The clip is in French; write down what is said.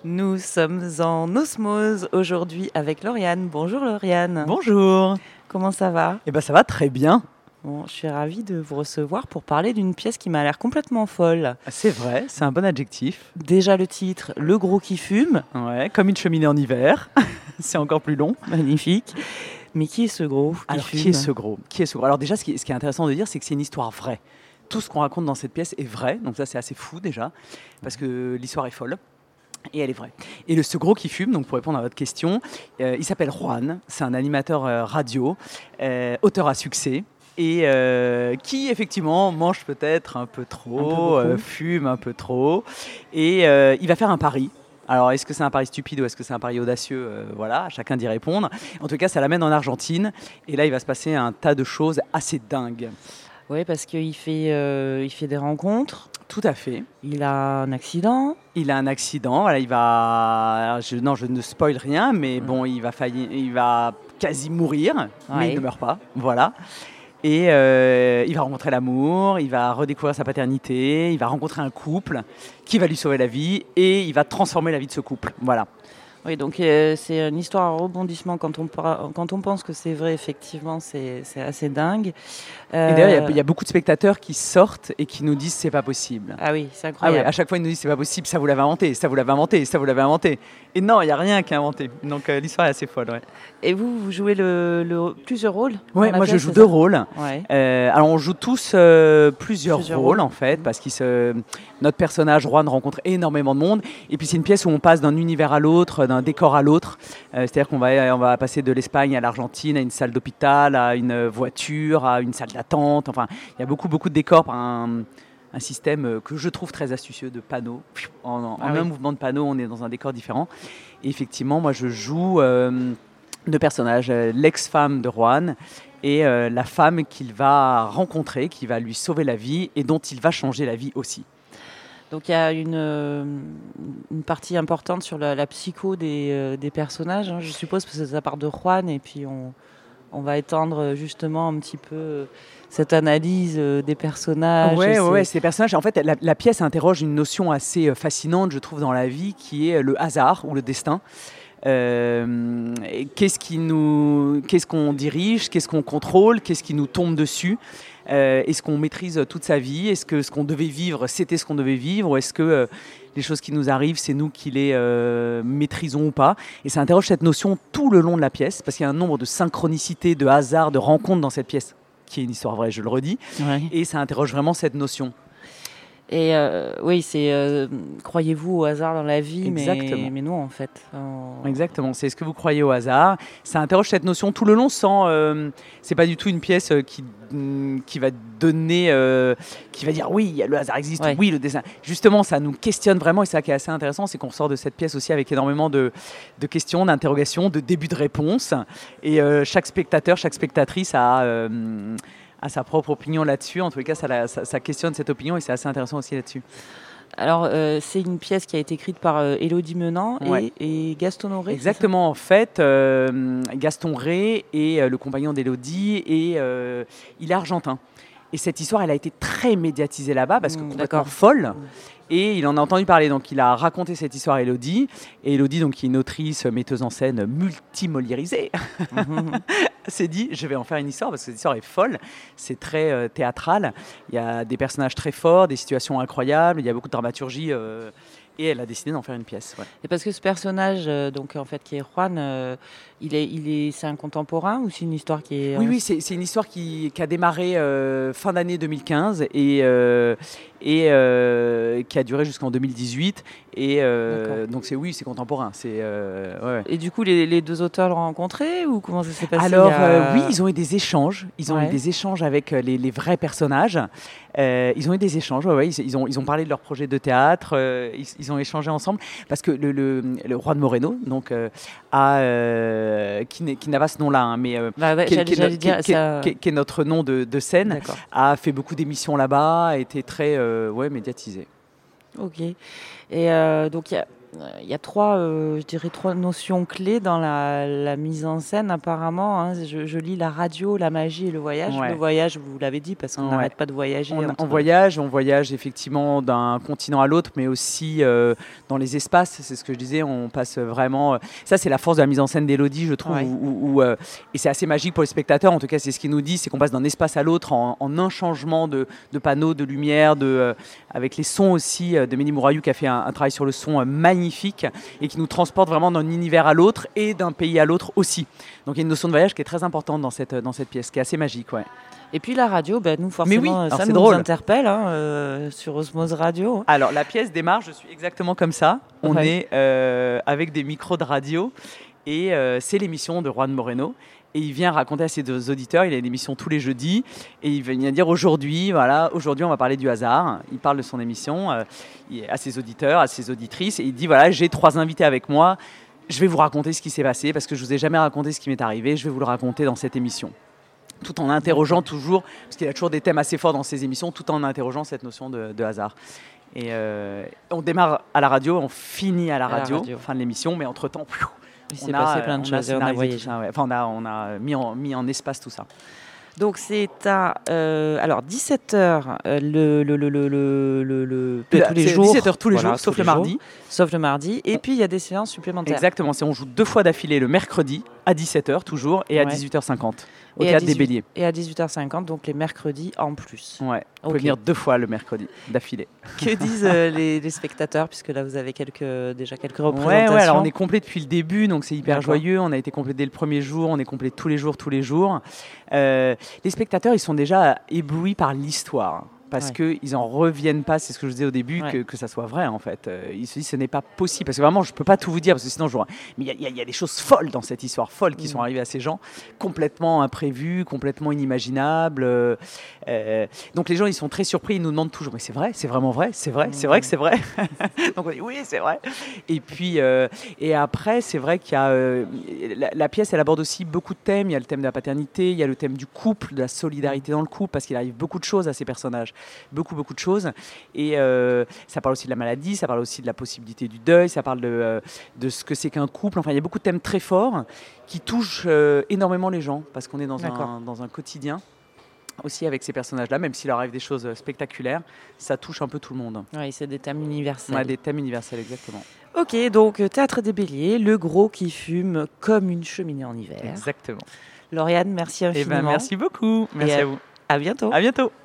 Nous sommes en osmose aujourd'hui avec Lauriane. Bonjour Lauriane. Bonjour. Comment ça va ? Eh ben ça va très bien. Bon, je suis ravie de vous recevoir pour parler d'une pièce qui m'a l'air complètement folle. C'est vrai, c'est un bon adjectif. Déjà le titre, Le gros qui fume. Ouais, comme une cheminée en hiver. C'est encore plus long. Magnifique. Mais qui est ce gros qui Alors fume ? qui est ce gros ? Alors déjà, ce qui est intéressant de dire, c'est que c'est une histoire vraie. Tout ce qu'on raconte dans cette pièce est vrai, donc ça c'est assez fou déjà, parce que l'histoire est folle. Et elle est vraie. Et ce gros qui fume, donc pour répondre à votre question, il s'appelle Juan, c'est un animateur radio, auteur à succès, et qui effectivement mange peut-être un peu trop, fume un peu trop, et il va faire un pari. Alors, est-ce que c'est un pari stupide ou est-ce que c'est un pari audacieux ? Voilà, à chacun d'y répondre. En tout cas, ça l'amène en Argentine, et là, il va se passer un tas de choses assez dingues. Oui, parce qu'il fait des rencontres. Tout à fait. Il a un accident. Voilà, il va. Je ne spoil rien, mais bon, il va quasi mourir, mais il ne meurt pas. Voilà. Et il va rencontrer l'amour, il va redécouvrir sa paternité, il va rencontrer un couple qui va lui sauver la vie et il va transformer la vie de ce couple. Voilà. Oui, donc c'est une histoire à rebondissement. Quand on pense que c'est vrai, effectivement, c'est assez dingue. Et d'ailleurs, il y a beaucoup de spectateurs qui sortent et qui nous disent c'est pas possible. Ah oui, c'est incroyable. Ah oui, à chaque fois, ils nous disent c'est pas possible, ça vous l'avez inventé, ça vous l'avez inventé, ça vous l'avez inventé. Et non, il n'y a rien qui est inventé. Donc l'histoire est assez folle. Ouais. Et vous jouez plusieurs rôles ? Oui, moi je joue deux rôles. Ouais. Alors on joue tous plusieurs rôles en fait, parce que notre personnage Juan rencontre énormément de monde. Et puis c'est une pièce où on passe d'un univers à l'autre, d'un décor à l'autre. C'est-à-dire qu'on va passer de l'Espagne à l'Argentine, à une salle d'hôpital, à une voiture, à une salle d'attente. Enfin, il y a beaucoup de décors par un système que je trouve très astucieux de panneaux. En un mouvement de panneaux, on est dans un décor différent. Et effectivement, moi je joue deux personnages, l'ex-femme de Juan et la femme qu'il va rencontrer, qui va lui sauver la vie et dont il va changer la vie aussi. Donc il y a une partie importante sur la psycho des personnages, hein, je suppose, parce que ça part de Juan et puis on va étendre justement un petit peu cette analyse des personnages. Oui, ces personnages. En fait, la pièce interroge une notion assez fascinante, je trouve, dans la vie, qui est le hasard ou le destin. Qu'est-ce qu'on dirige, qu'est-ce qu'on contrôle, qu'est-ce qui nous tombe dessus, est-ce qu'on maîtrise toute sa vie, est-ce que ce qu'on devait vivre c'était ce qu'on devait vivre, ou est-ce que les choses qui nous arrivent c'est nous qui les maîtrisons ou pas. Et ça interroge cette notion tout le long de la pièce, parce qu'il y a un nombre de synchronicités, de hasards, de rencontres dans cette pièce qui est une histoire vraie, je le redis. Ouais. Et ça interroge vraiment cette notion. Et oui, c'est croyez-vous au hasard dans la vie, Exactement. mais non en fait. Exactement, c'est ce que vous croyez au hasard. Ça interroge cette notion tout le long sans... c'est pas du tout une pièce qui va donner... qui va dire oui, le hasard existe, oui, le dessin. Justement, ça nous questionne vraiment et ça qui est assez intéressant, c'est qu'on sort de cette pièce aussi avec énormément de questions, d'interrogations, de débuts de réponses. Et chaque spectateur, chaque spectatrice a sa propre opinion là-dessus. En tous les cas, ça questionne cette opinion et c'est assez intéressant aussi là-dessus. Alors, c'est une pièce qui a été écrite par Élodie Menant et Gaston Ré. Exactement, en fait, Gaston Ré est le compagnon d'Élodie et il est argentin. Et cette histoire, elle a été très médiatisée là-bas parce que complètement folle. Et il en a entendu parler, donc il a raconté cette histoire à Élodie. Et Élodie, donc, qui est une autrice, metteuse en scène multimoliérisée, s'est dit, je vais en faire une histoire parce que cette histoire est folle. C'est très théâtral. Il y a des personnages très forts, des situations incroyables, il y a beaucoup de dramaturgie. Et elle a décidé d'en faire une pièce. Ouais. Et parce que ce personnage, donc en fait, qui est Juan, c'est un contemporain ou c'est une histoire qui est... Oui, c'est une histoire qui a démarré fin d'année 2015 et qui a duré jusqu'en 2018. Et donc c'est contemporain. Et du coup, les deux auteurs l'ont rencontré ou comment ça s'est passé? Alors oui, ils ont eu des échanges. Ils ont eu des échanges avec les vrais personnages. Ils ont eu des échanges. Ils ont parlé de leur projet de théâtre. Ils ont échangé ensemble parce que le Juan Moreno, donc qui n'a pas ce nom-là, hein, mais qui est notre nom de scène, a fait beaucoup d'émissions là-bas, a été très médiatisé. Ok. Et donc il y a trois notions clés dans la mise en scène apparemment. Hein. Je lis la radio, la magie et le voyage. Ouais. Le voyage, vous l'avez dit, parce qu'on n'arrête pas de voyager. On voyage effectivement d'un continent à l'autre, mais aussi dans les espaces. C'est ce que je disais, on passe vraiment... ça, c'est la force de la mise en scène d'Élodie, je trouve. Ouais. Et c'est assez magique pour les spectateurs. En tout cas, c'est ce qu'il nous dit, c'est qu'on passe d'un espace à l'autre en un changement de panneaux, de lumière, avec les sons aussi de Méni Mouraillou qui a fait un travail sur le son magnifique et qui nous transporte vraiment d'un univers à l'autre et d'un pays à l'autre aussi. Donc il y a une notion de voyage qui est très importante dans cette pièce, qui est assez magique. Ouais. Et puis la radio, nous forcément, ça nous drôle. Interpelle sur Osmose Radio. Alors la pièce démarre, je suis exactement comme ça. On est avec des micros de radio et c'est l'émission de Juan Moreno. Et il vient raconter à ses auditeurs, il a une émission tous les jeudis, et il vient dire aujourd'hui on va parler du hasard. Il parle de son émission à ses auditeurs, à ses auditrices, et il dit voilà, j'ai 3 invités avec moi, je vais vous raconter ce qui s'est passé, parce que je ne vous ai jamais raconté ce qui m'est arrivé, je vais vous le raconter dans cette émission. Tout en interrogeant toujours, parce qu'il a toujours des thèmes assez forts dans ses émissions, tout en interrogeant cette notion de hasard. Et on démarre à la radio, on finit à la radio, fin de l'émission, mais entre-temps... Il s'est passé plein de choses et on a voyagé. On a mis en espace tout ça. Donc c'est à 17h tous les jours. 17h tous les jours, sauf le mardi. Sauf le mardi. Et puis il y a des séances supplémentaires. Exactement, on joue 2 fois d'affilée le mercredi à 17h toujours et à 18h50 au Théâtre des Béliers. Et à 18h50, donc les mercredis en plus. Ouais, on peut venir 2 fois le mercredi d'affilée. Que disent les spectateurs, puisque là vous avez déjà quelques représentations. Ouais, alors on est complet depuis le début, donc c'est hyper joyeux. On a été complet dès le premier jour, on est complet tous les jours. Les spectateurs, ils sont déjà éblouis par l'histoire. Parce qu'ils n'en reviennent pas, c'est ce que je disais au début, que ça soit vrai en fait. Ils se disent ce n'est pas possible, parce que vraiment je ne peux pas tout vous dire, parce que sinon mais il y a des choses folles dans cette histoire, folles qui sont arrivées à ces gens, complètement imprévues, complètement inimaginables. Donc les gens ils sont très surpris, ils nous demandent toujours mais c'est vrai, c'est vraiment vrai, c'est vrai que c'est vrai. Donc on dit oui c'est vrai. Et puis et après c'est vrai qu'il y a la pièce elle aborde aussi beaucoup de thèmes, il y a le thème de la paternité, il y a le thème du couple, de la solidarité dans le couple, parce qu'il arrive beaucoup de choses à ces personnages. Beaucoup de choses, et ça parle aussi de la maladie, ça parle aussi de la possibilité du deuil, ça parle de ce que c'est qu'un couple. Enfin il y a beaucoup de thèmes très forts qui touchent énormément les gens, parce qu'on est dans un quotidien aussi avec ces personnages-là, même s'il leur arrive des choses spectaculaires, ça touche un peu tout le monde. Oui, c'est des thèmes universels. Ouais, des thèmes universels, exactement. Ok, donc Théâtre des Béliers, le gros qui fume comme une cheminée en hiver. Exactement. Lauriane, merci infiniment. Merci beaucoup. Merci à vous. À bientôt. À bientôt.